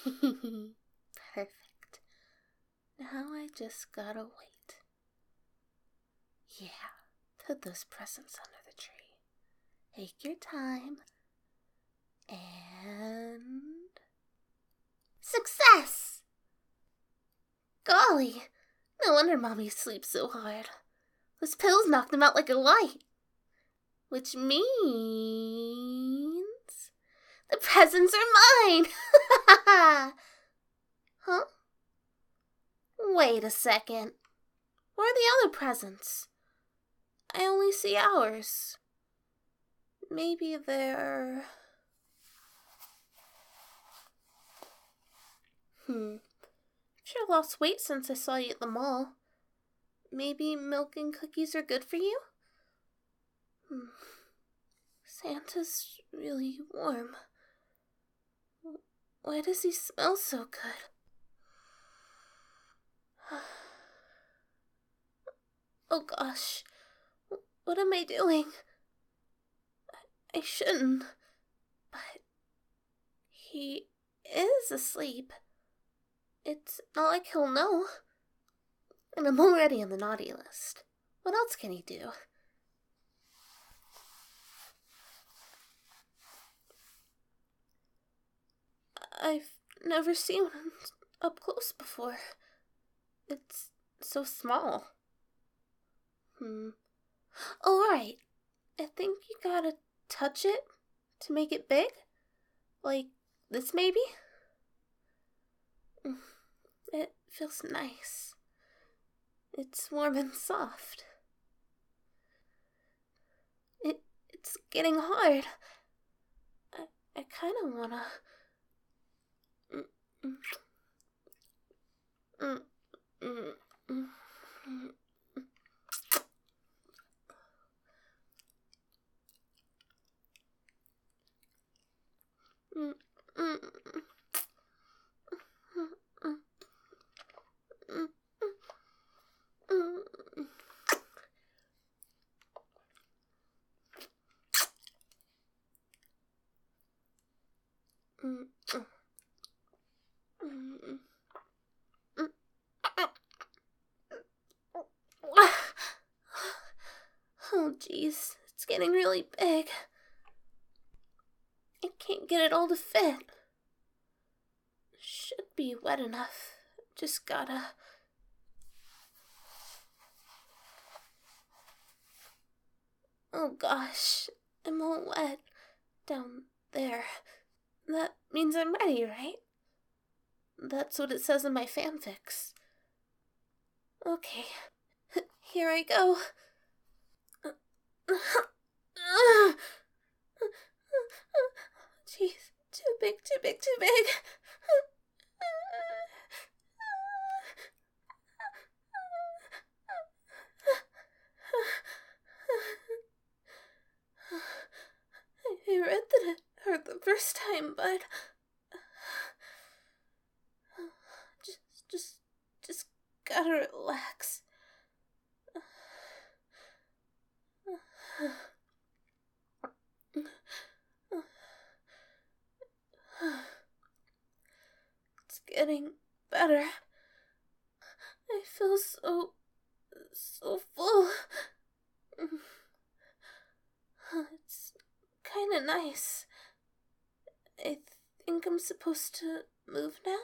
Perfect. Now I just gotta wait. Yeah, put those presents under the tree. Take your time. And... Success! Golly, no wonder Mommy sleeps so hard. Those pills knocked them out like a light. Which means... the presents are mine! Huh? Wait a second. Where are the other presents? I only see ours. Maybe they're... Sure lost weight since I saw you at the mall. Maybe milk and cookies are good for you? Santa's really warm. Why does he smell so good? Oh gosh, what am I doing? I shouldn't, but he is asleep. It's not like he'll know. And I'm already on the naughty list. What else can he do? I've never seen one up close before. It's so small. Oh, right. I think you gotta touch it to make it big. Like this, maybe? It feels nice. It's warm and soft. It's getting hard. I kind of wanna... Oh, geez, it's getting really big. I can't get it all to fit. Should be wet enough. Just gotta... Oh gosh, I'm all wet down there. That means I'm ready, right? That's what it says in my fanfics. Okay, here I go. Jeez, too big, too big, too big. I read that it hurt the first time, but... Just gotta relax. It's getting better. I feel so full. It's kinda nice. I think I'm supposed to move now.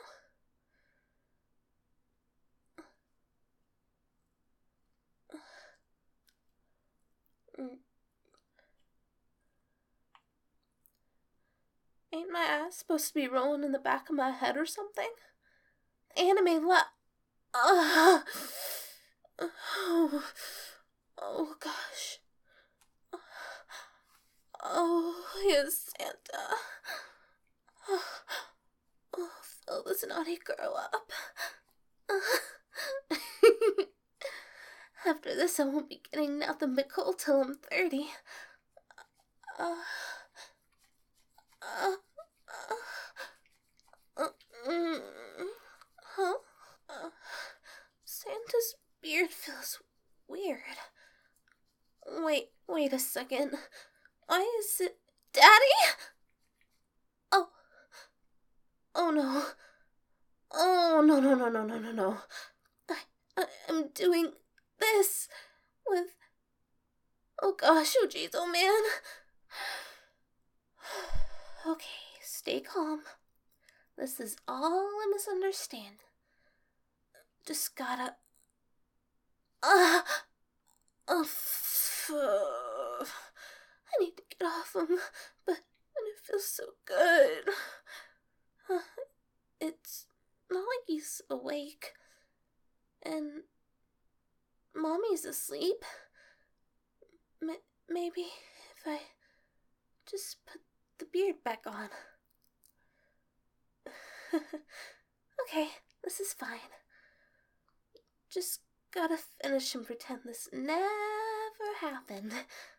Ain't my ass supposed to be rolling in the back of my head or something? Anime oh gosh. Oh, yes, Santa. Oh, fill this naughty girl up. After this, I won't be getting nothing but cold till I'm 30. Huh? Santa's beard feels weird. Wait a second. Why is it... Daddy? Oh no. Oh, no, no, no, no, no, no, no. I am doing this with. Oh gosh, oh jeez, oh man. Okay, stay calm. This is all a misunderstanding. Just gotta. Uh, I need to get off him, but it feels so good. It's not like he's awake, and Mommy's asleep. Maybe if I just put the beard back on. Okay, this is fine. Just gotta finish and pretend this never happened.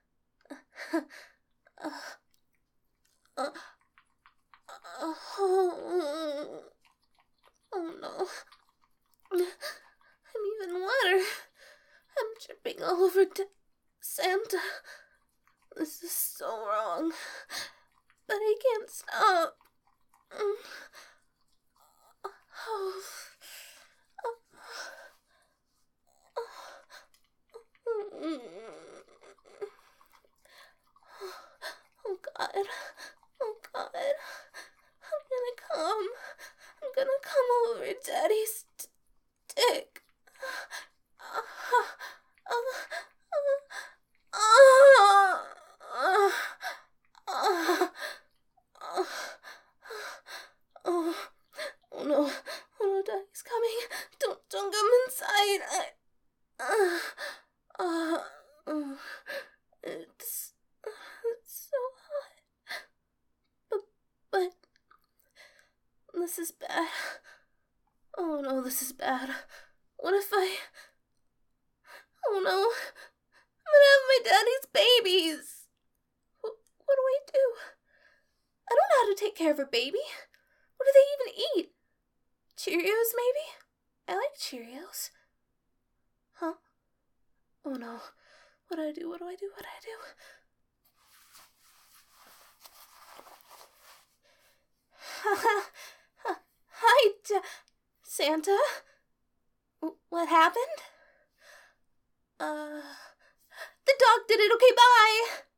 Oh no. I'm even wetter. I'm dripping all over Santa. This is so wrong. But I can't stop. Oh God. Oh God. I'm gonna come over Daddy's dick. Oh no. Oh no, Daddy's coming. Don't come inside. It's so hot. But this is bad. Oh no, this is bad. What if I... Oh no, I'm gonna have my daddy's babies. What do I do? I don't know how to take care of a baby. What do they even eat? Cheerios, maybe? I like Cheerios. Huh? Oh no. What do I do? What do I do? What do I do? Hi, Santa. What happened? The dog did it. Okay, bye.